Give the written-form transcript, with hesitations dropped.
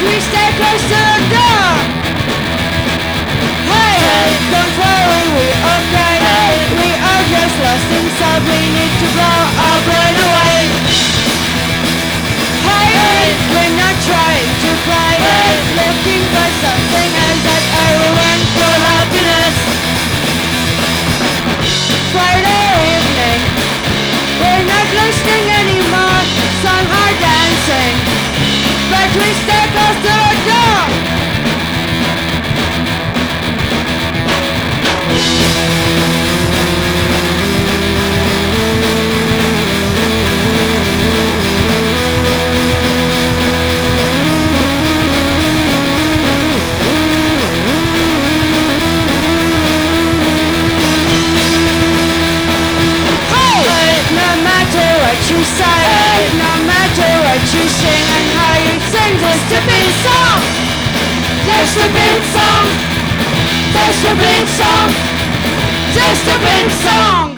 we stay close to the door. Hey, don't worry, we're okay. We are just lost inside, we need to blow our brain away. Hey, we're not trying to play, looking for something else that everyone for happiness. Friday evening, we're not listening anymore, some are dancing, but we stay close to the door. You say, no matter what you sing and how you sing, just a beat song, just a beat song, just a beat song, just a beat song.